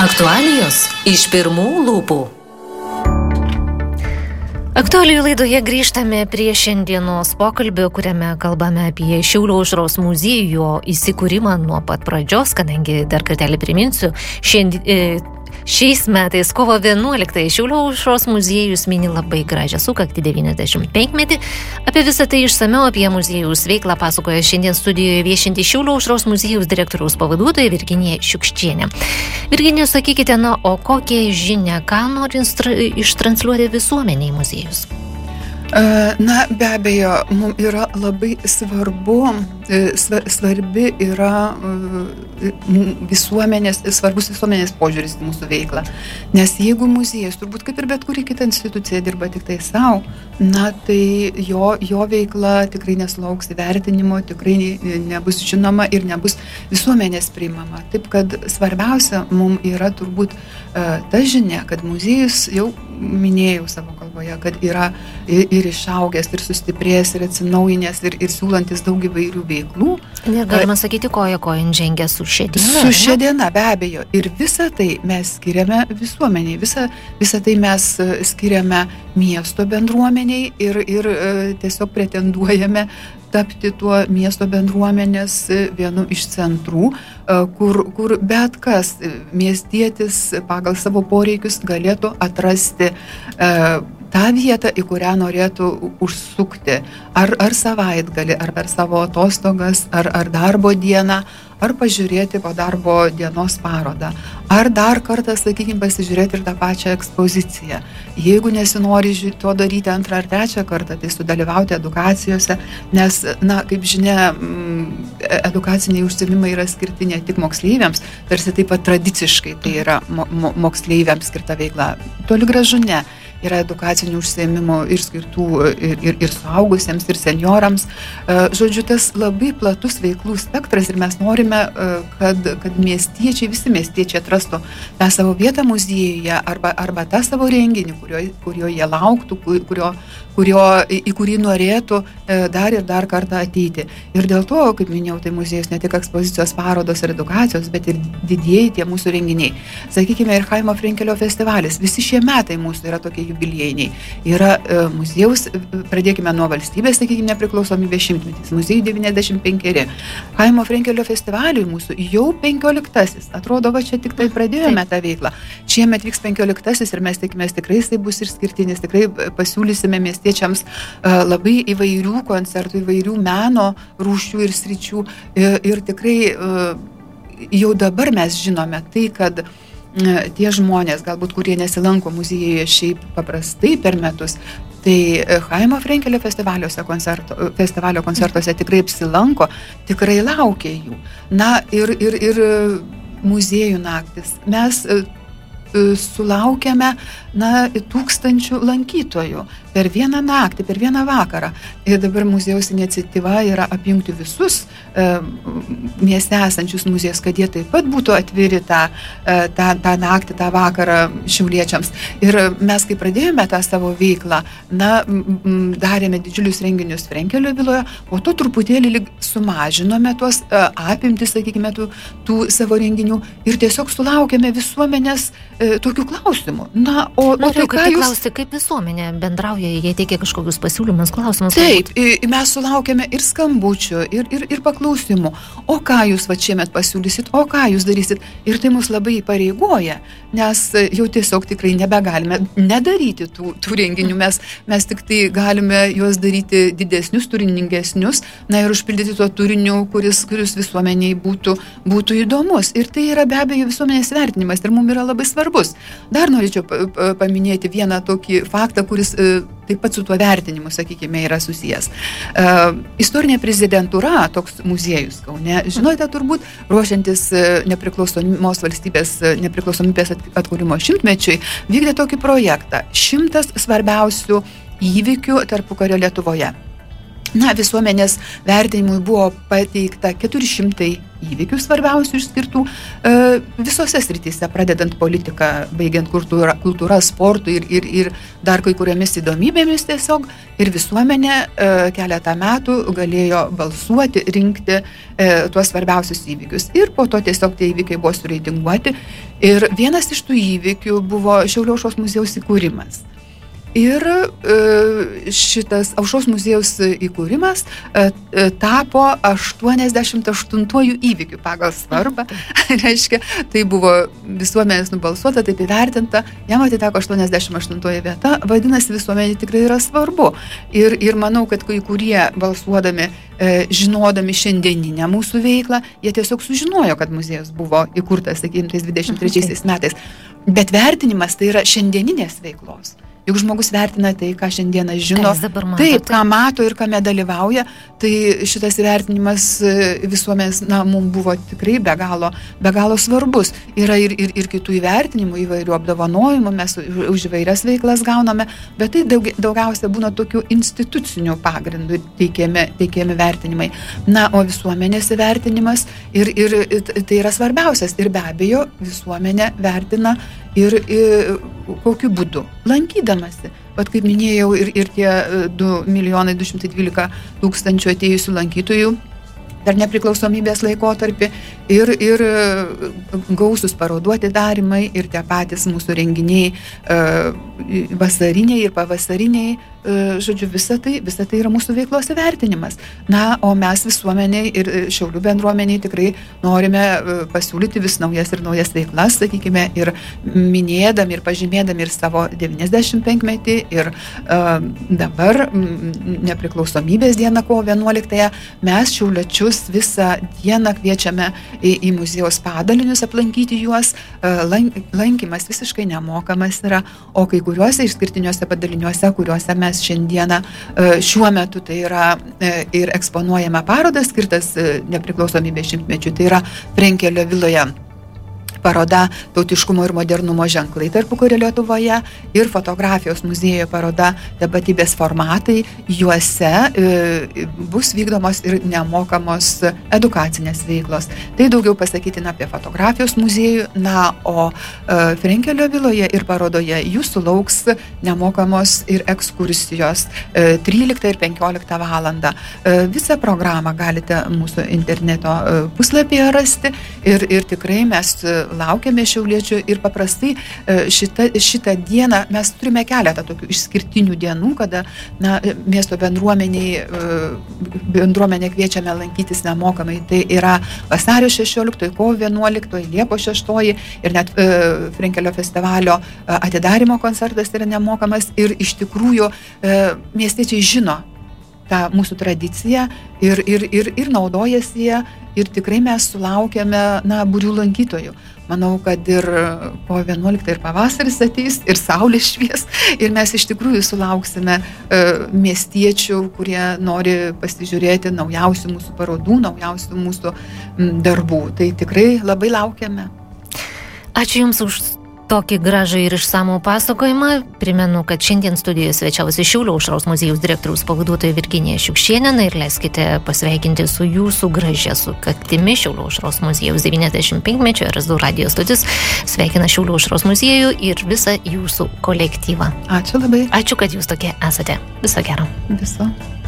Aktualijos iš pirmų lūpų. Aktualijų laidoje grįžtame prie šiandienos pokalbio, kuriame kalbame apie Šiaulių aušros muziejų įsikūrimą nuo pat pradžios, kadangi dar kartelį priminsiu, šiais metais kovo 11 Šiaulių aušros muziejus mini labai gražią sukaktį 95-metį. Apie visą tai išsamiau apie muziejaus veiklą pasakoja šiandien studijoje viešinti Šiaulių aušros muziejaus direktoriaus pavaduotoja Virginija Šiukščienė. Virginija, sakykite, o kokią žinią, ką nori ištransliuoti visuomeniai muziejus? Be abejo, mums yra labai svarbi yra svarbus visuomenės požiūris į mūsų veiklą. Nes jeigu muziejus, turbūt kaip ir bet kuri kita institucija dirba tik tai savo, tai jo veikla tikrai nesulauks įvertinimo, tikrai nebus žinoma ir nebus visuomenės priimama. Taip kad svarbiausia mums yra turbūt ta žinia, kad muziejus, jau minėjau savo kalboje, kad yra ir išaugęs, ir sustiprėjęs, ir atsinaujinęs, ir siūlantis daug įvairių veiklų. Galima sakyti, koja žengė su šia diena. Su šia diena, be abejo. Ir visą tai mes skiriame visuomeniai, visą tai mes skiriame miesto bendruomeniai ir tiesiog pretenduojame tapti tuo miesto bendruomenės vienu iš centrų, kur bet kas miestietis pagal savo poreikius galėtų atrasti tą vietą, į kurią norėtų užsukti. Ar savaitgalį, ar per savo atostogas, ar darbo dieną, ar pažiūrėti po darbo dienos parodą, ar dar kartą, sakykime, pasižiūrėti ir tą pačią ekspoziciją. Jeigu nesinori to daryti antrą ar trečią kartą, tai sudalyvauti edukacijose, nes, kaip žinia, edukaciniai užsiėmimai yra skirti ne tik moksleiviams, tarsi taip pat tradiciškai tai yra moksleiviams skirta veikla. Toli gražu ne. Yra edukacinių užsiėmimų ir skirtų ir suaugusiems, ir seniorams. Žodžiu, tas labai platus veiklų spektras ir mes norime, kad miestiečiai, visi miestiečiai atrastų tą savo vietą muziejuje arba tą savo renginį, kurio jie lauktų, į kurį norėtų dar ir dar kartą ateiti. Ir dėl to, kaip minėjau, tai muziejus ne tik ekspozicijos, parodos ir edukacijos, bet ir didieji tie mūsų renginiai. Sakykime, ir Chaimo Frenkelio festivalis. Visi šie metai mūsų yra tokie jubiliejiniai. Yra muziejaus, pradėkime nuo valstybės, sakykime, nepriklausomybės 100-metis, muziejui 95. Chaimo Frenkelio festivaliui mūsų jau 15. Atrodo, čia tik tai pradėjome tą veiklą. Šiemet vyks 15. ir mes tikimės, tikrai jisai bus išskirtinis, tikrai pasiūlysime miestiečiams labai įvairių koncertų, įvairių meno rūšių ir sričių. Ir tikrai jau dabar mes žinome tai, kad tie žmonės, galbūt kurie nesilanko muziejuje šiaip paprastai per metus, tai Chaimo Frenkelio festivalio koncertuose tikrai apsilanko, tikrai laukia jų. Ir muziejų naktis. Mes sulaukiame 1000 lankytojų per vieną naktį, per vieną vakarą. Ir dabar muziejaus iniciatyva yra apjungti visus mieste esančius muziejus, kad jie taip pat būtų atviri tą naktį, tą vakarą šiauliečiams. Ir mes, kai pradėjome tą savo veiklą, darėme didžiulius renginius Frenkelio viloje, o to truputėlį sumažinome tuos apimtis, sakykime, tų savo renginių ir tiesiog sulaukėme visuomenės tokių klausimų. Klausti, kaip visuomenė bendrauja, jie teikia kažkokius pasiūlymus, klausimus. Taip, mes sulaukėme ir skambučių, ir paklausimų. O ką jūs šiemet pasiūlysit, o ką jūs darysit? Ir tai mus labai įpareigoja, nes jau tiesiog tikrai nebegalime nedaryti tų renginių. Mes tik tai galime juos daryti didesnius, turiningesnius, ir užpildyti tuo turiniu, kuris visuomeniai būtų įdomus. Ir tai yra be abejo visuomenės vertinimas ir mums yra labai svarbus. Dar norėčiau paminėti vieną tokį faktą, kuris taip pat su tuo vertinimu, sakykime, yra susijęs. Istorinė prezidentūra, toks muziejus Kaune, žinote turbūt, ruošiantis nepriklausomos valstybės nepriklausomybės atkūrimo 100-mečiui, vykdė tokį projektą 100 svarbiausių įvykių tarpukario Lietuvoje. Visuomenės vertinimui buvo pateikta 400 įvykių svarbiausių išskirtų visose srityse, pradedant politiką, baigiant kultūrą, sportų ir dar kai kuriomis įdomybėmis tiesiog. Ir visuomenė keletą metų galėjo balsuoti, rinkti tuos svarbiausius įvykius. Ir po to tiesiog tie įvykiai buvo sureitinguoti. Ir vienas iš tų įvykių buvo Šiaulių aušros muziejaus įkūrimas. Ir šitas aušros muziejaus įkūrimas tapo 88-ųjų įvykių pagal svarbą. Reiškia, tai buvo visuomenės nubalsuota, taip įvertinta, jam atiteko 88-oji vieta, vadinasi, visuomenė tikrai yra svarbu. Ir manau, kad kai kurie balsuodami, žinodami šiandieninę mūsų veiklą, jie tiesiog sužinojo, kad muziejus buvo įkurtas, sakykime, 23 metais. Bet vertinimas tai yra šiandieninės veiklos. Juk žmogus vertina tai, ką šiandieną žino, taip, ką mato ir kame dalyvauja, tai šitas įvertinimas visuomenės, mums buvo tikrai be galo svarbus. Yra ir kitų įvertinimų, įvairių apdovanojimų, mes už įvairias veiklas gauname, bet tai daugiausia būna tokių institucinių pagrindų teikiami vertinimai. O visuomenės įvertinimas ir tai yra svarbiausias. Ir be abejo, visuomenė vertina ir kokiu būdu? Lankydamasi. Vat kaip minėjau, ir tie 2 212 000 atėjusių lankytojų dar nepriklausomybės laikotarpį ir gausus parodų atidarymai ir tie patys mūsų renginiai vasariniai ir pavasariniai, žodžiu, visa tai yra mūsų veiklos įvertinimas. O mes visuomeniai ir Šiaulių bendruomeniai tikrai norime pasiūlyti vis naujas ir naujas veiklas, sakykime, ir minėdami ir pažymėdami ir savo 95-metį ir dabar nepriklausomybės dieną kovo 11-ąją mes šiauliečius visą dieną kviečiame į muziejaus padalinius aplankyti juos. Lankymas visiškai nemokamas yra, o kai kuriuose išskirtiniuose padaliniuose, kuriuose mes šiandieną šiuo metu tai yra ir eksponuojama paroda skirtas nepriklausomybės šimtmečiui, tai yra Frenkelio viloje paroda Tautiškumo ir modernumo ženklai tarpukario Lietuvoje ir fotografijos muziejuje paroda Tapatybės formatai. Juose bus vykdomos ir nemokamos edukacinės veiklos. Tai daugiau pasakytina apie fotografijos muziejų, o Frenkelio viloje ir parodoje jūsų lauks nemokamos ir ekskursijos 13 ir 15 valandą. Visą programą galite mūsų interneto puslapyje rasti ir tikrai mes laukiame šiauliečių ir paprastai šitą dieną mes turime keletą tokių išskirtinių dienų, kada miesto bendruomenė kviečiame lankytis nemokamai. Tai yra vasario 16, kovo 11, Liepos 6 ir net Frenkelio festivalio atidarymo koncertas yra nemokamas ir iš tikrųjų miestiečiai žino tą mūsų tradiciją ir naudojasi ją ir tikrai mes sulaukiame būrių lankytojų. Manau, kad ir po 11 ir pavasaris ateis, ir saulė švies, ir mes iš tikrųjų sulauksime miestiečių, kurie nori pasižiūrėti naujausių mūsų parodų, naujausių mūsų darbų. Tai tikrai labai laukiame. Ačiū Jums už tokį gražų ir išsamų pasakojimą. Primenu, kad šiandien studijoje svečiavosi Šiaulių aušros muziejaus direktoriaus pavaduotoja Virginija Šiukšėnienė ir leiskite pasveikinti su jūsų gražia sukaktimi Šiaulių aušros muziejaus 95-mečio RSU radijo stotis. Sveikina Šiaulių aušros muziejų ir visą jūsų kolektyvą. Ačiū labai. Ačiū, kad jūs tokie esate. Viso gero. Viso.